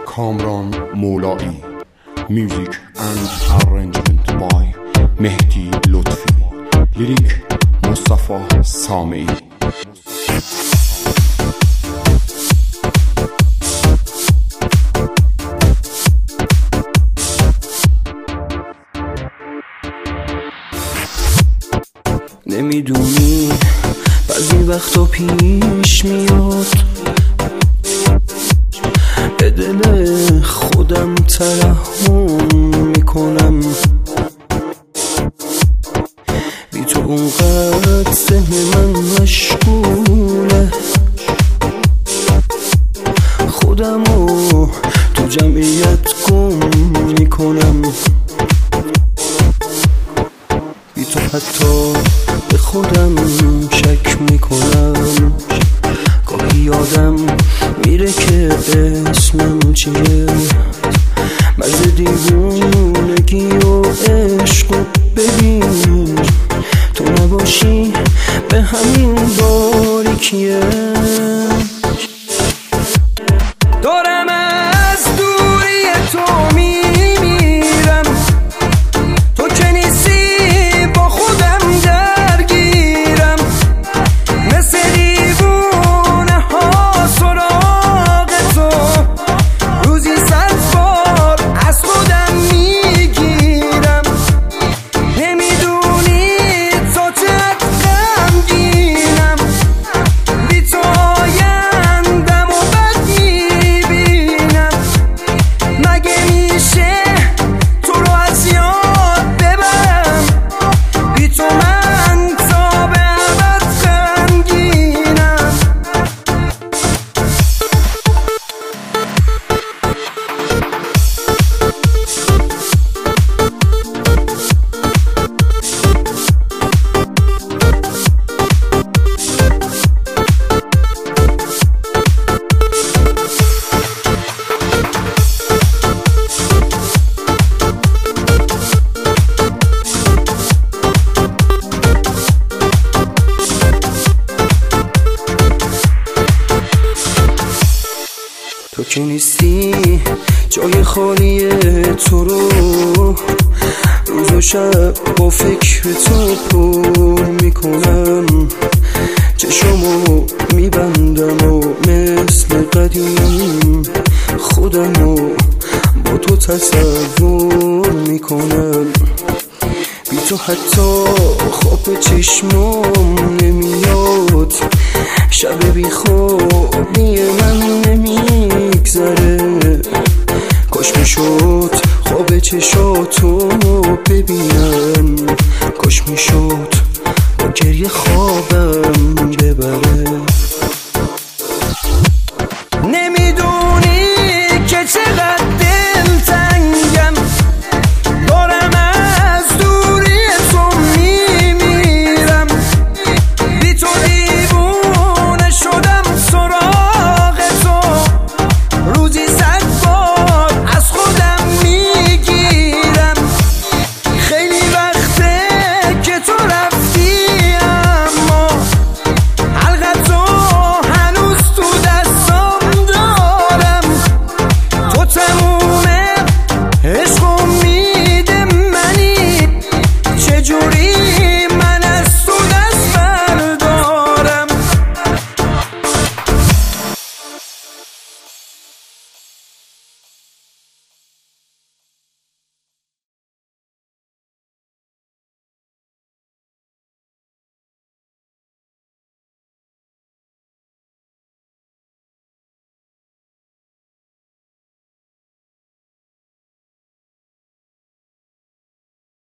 کامران مولایی. Music and arrangement by مهدی لطفی. لیریک مصطفی سامعی. نمیدونی بعضی وقتا پیش میاد به دل خودم ترحم میکنم، بی تو اونقدر ذهن من مشغوله، خودمو تو جمعیت گم میکنم، بی تو حتی به خودم شک میکنم، گاهی یادم میره که اسمم چیه، مرز دیوونگی و عشق و ببین تو نباشی به همین باریکیه. دارم از دوری تو میمیرم، تو که نیستی با خودم درگیرم، مثل دیوونه ها سراغ تو روزی 100 بار از خودم میگیرم. نمیدونی تو چقدر غمگینم، بی تو آیندم و بد میبینم، مگه میشه تو رو از یاد ببرم، بی تو من تا به ابد غمگینم. تو که نیستی جای خالی تو رو روز و شب با فکر تو پر میکنم، چشمو میبندم و مثل قدیم خودمو با تو تصور میکنم، بی تو حتی خواب چشمم نمیاد، شب بی خوابی من نمیگذره، کاش میشد خواب چشاتو ببینم، کاش میشد با گریه خوابم